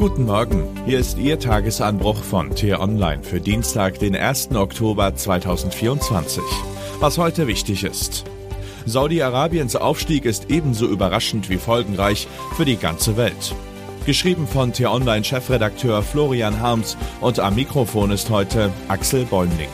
Guten Morgen, hier ist Ihr Tagesanbruch von T-Online für Dienstag, den 1. Oktober 2024. Was heute wichtig ist: Saudi-Arabiens Aufstieg ist ebenso überraschend wie folgenreich für die ganze Welt. Geschrieben von T-Online-Chefredakteur Florian Harms und am Mikrofon ist heute Axel Bäumling.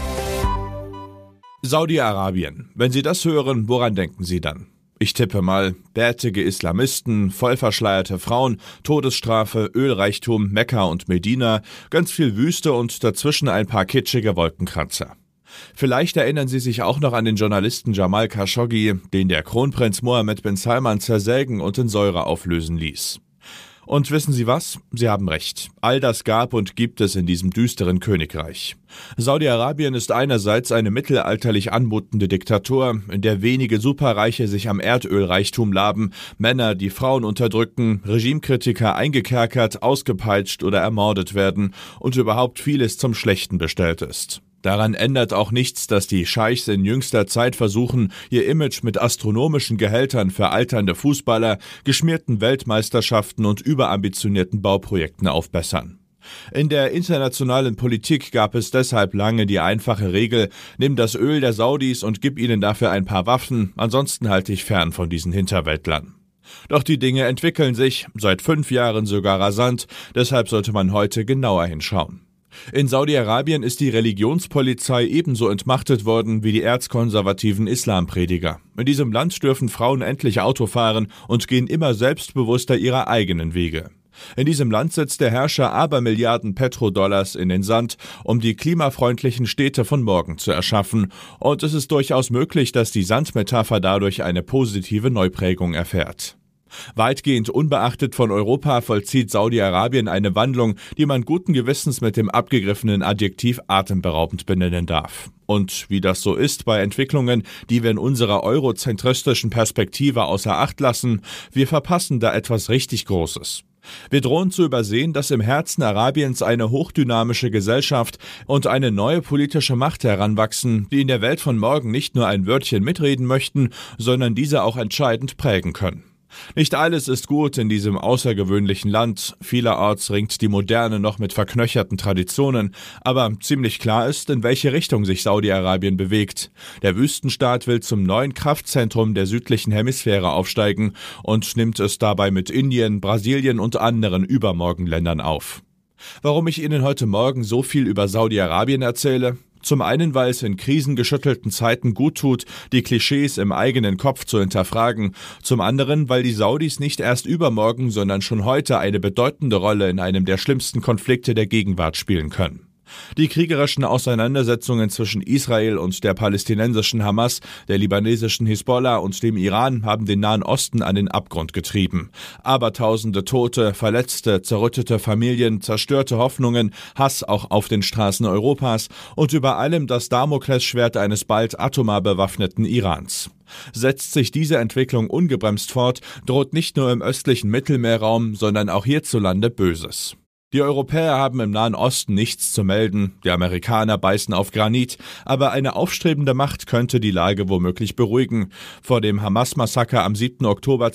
Saudi-Arabien. Wenn Sie das hören, woran denken Sie dann? Ich tippe mal: bärtige Islamisten, vollverschleierte Frauen, Todesstrafe, Ölreichtum, Mekka und Medina, ganz viel Wüste und dazwischen ein paar kitschige Wolkenkratzer. Vielleicht erinnern Sie sich auch noch an den Journalisten Jamal Khashoggi, den der Kronprinz Mohammed bin Salman zersägen und in Säure auflösen ließ. Und wissen Sie was? Sie haben recht. All das gab und gibt es in diesem düsteren Königreich. Saudi-Arabien ist einerseits eine mittelalterlich anmutende Diktatur, in der wenige Superreiche sich am Erdölreichtum laben, Männer, die Frauen unterdrücken, Regimekritiker eingekerkert, ausgepeitscht oder ermordet werden und überhaupt vieles zum Schlechten bestellt ist. Daran ändert auch nichts, dass die Scheichs in jüngster Zeit versuchen, ihr Image mit astronomischen Gehältern für alternde Fußballer, geschmierten Weltmeisterschaften und überambitionierten Bauprojekten aufbessern. In der internationalen Politik gab es deshalb lange die einfache Regel: nimm das Öl der Saudis und gib ihnen dafür ein paar Waffen, ansonsten halte ich fern von diesen Hinterwäldlern. Doch die Dinge entwickeln sich, seit 5 Jahren sogar rasant, deshalb sollte man heute genauer hinschauen. In Saudi-Arabien ist die Religionspolizei ebenso entmachtet worden wie die erzkonservativen Islamprediger. In diesem Land dürfen Frauen endlich Auto fahren und gehen immer selbstbewusster ihrer eigenen Wege. In diesem Land setzt der Herrscher Abermilliarden Petrodollars in den Sand, um die klimafreundlichen Städte von morgen zu erschaffen. Und es ist durchaus möglich, dass die Sandmetapher dadurch eine positive Neuprägung erfährt. Weitgehend unbeachtet von Europa vollzieht Saudi-Arabien eine Wandlung, die man guten Gewissens mit dem abgegriffenen Adjektiv atemberaubend benennen darf. Und wie das so ist bei Entwicklungen, die wir in unserer eurozentristischen Perspektive außer Acht lassen, wir verpassen da etwas richtig Großes. Wir drohen zu übersehen, dass im Herzen Arabiens eine hochdynamische Gesellschaft und eine neue politische Macht heranwachsen, die in der Welt von morgen nicht nur ein Wörtchen mitreden möchten, sondern diese auch entscheidend prägen können. Nicht alles ist gut in diesem außergewöhnlichen Land, vielerorts ringt die Moderne noch mit verknöcherten Traditionen, aber ziemlich klar ist, in welche Richtung sich Saudi-Arabien bewegt. Der Wüstenstaat will zum neuen Kraftzentrum der südlichen Hemisphäre aufsteigen und nimmt es dabei mit Indien, Brasilien und anderen Übermorgenländern auf. Warum ich Ihnen heute Morgen so viel über Saudi-Arabien erzähle? Zum einen, weil es in krisengeschüttelten Zeiten gut tut, die Klischees im eigenen Kopf zu hinterfragen. Zum anderen, weil die Saudis nicht erst übermorgen, sondern schon heute eine bedeutende Rolle in einem der schlimmsten Konflikte der Gegenwart spielen können. Die kriegerischen Auseinandersetzungen zwischen Israel und der palästinensischen Hamas, der libanesischen Hisbollah und dem Iran haben den Nahen Osten an den Abgrund getrieben. Abertausende Tote, Verletzte, zerrüttete Familien, zerstörte Hoffnungen, Hass auch auf den Straßen Europas und über allem das Damoklesschwert eines bald atomar bewaffneten Irans. Setzt sich diese Entwicklung ungebremst fort, droht nicht nur im östlichen Mittelmeerraum, sondern auch hierzulande Böses. Die Europäer haben im Nahen Osten nichts zu melden, die Amerikaner beißen auf Granit, aber eine aufstrebende Macht könnte die Lage womöglich beruhigen. Vor dem Hamas-Massaker am 7. Oktober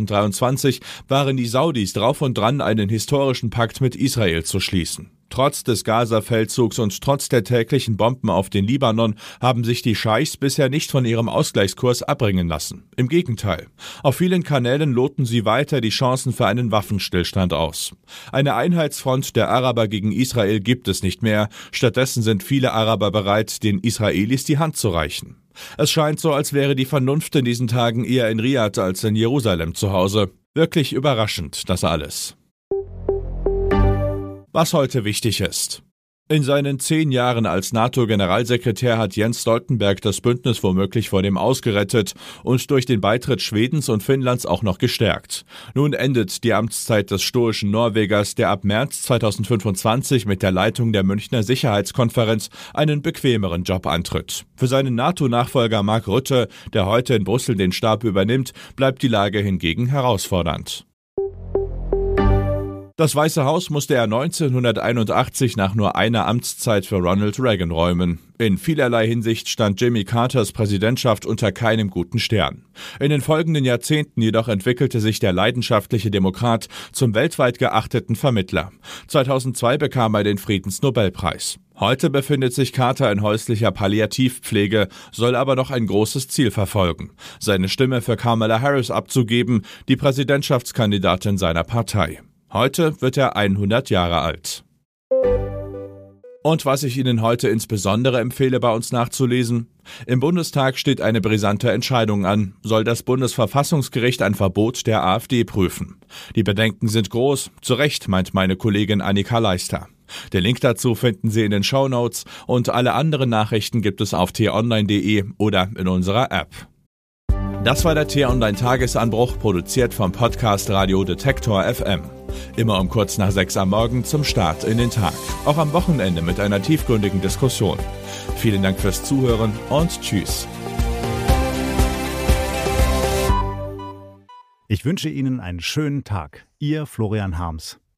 2023 waren die Saudis drauf und dran, einen historischen Pakt mit Israel zu schließen. Trotz des Gaza-Feldzugs und trotz der täglichen Bomben auf den Libanon haben sich die Scheichs bisher nicht von ihrem Ausgleichskurs abbringen lassen. Im Gegenteil. Auf vielen Kanälen loten sie weiter die Chancen für einen Waffenstillstand aus. Eine Einheitsfront der Araber gegen Israel gibt es nicht mehr. Stattdessen sind viele Araber bereit, den Israelis die Hand zu reichen. Es scheint so, als wäre die Vernunft in diesen Tagen eher in Riad als in Jerusalem zu Hause. Wirklich überraschend, das alles. Was heute wichtig ist: In seinen 10 Jahren als NATO-Generalsekretär hat Jens Stoltenberg das Bündnis womöglich vor dem Aus gerettet und durch den Beitritt Schwedens und Finnlands auch noch gestärkt. Nun endet die Amtszeit des stoischen Norwegers, der ab März 2025 mit der Leitung der Münchner Sicherheitskonferenz einen bequemeren Job antritt. Für seinen NATO-Nachfolger Mark Rutte, der heute in Brüssel den Stab übernimmt, bleibt die Lage hingegen herausfordernd. Das Weiße Haus musste er 1981 nach nur einer Amtszeit für Ronald Reagan räumen. In vielerlei Hinsicht stand Jimmy Carters Präsidentschaft unter keinem guten Stern. In den folgenden Jahrzehnten jedoch entwickelte sich der leidenschaftliche Demokrat zum weltweit geachteten Vermittler. 2002 bekam er den Friedensnobelpreis. Heute befindet sich Carter in häuslicher Palliativpflege, soll aber noch ein großes Ziel verfolgen: seine Stimme für Kamala Harris abzugeben, die Präsidentschaftskandidatin seiner Partei. Heute wird er 100 Jahre alt. Und was ich Ihnen heute insbesondere empfehle, bei uns nachzulesen: Im Bundestag steht eine brisante Entscheidung an. Soll das Bundesverfassungsgericht ein Verbot der AfD prüfen? Die Bedenken sind groß. Zu Recht, meint meine Kollegin Annika Leister. Den Link dazu finden Sie in den Shownotes und alle anderen Nachrichten gibt es auf t-online.de oder in unserer App. Das war der T-Online-Tagesanbruch, produziert vom Podcast Radio Detektor FM. Immer um kurz nach 6 am Morgen zum Start in den Tag. Auch am Wochenende mit einer tiefgründigen Diskussion. Vielen Dank fürs Zuhören und tschüss. Ich wünsche Ihnen einen schönen Tag. Ihr Florian Harms.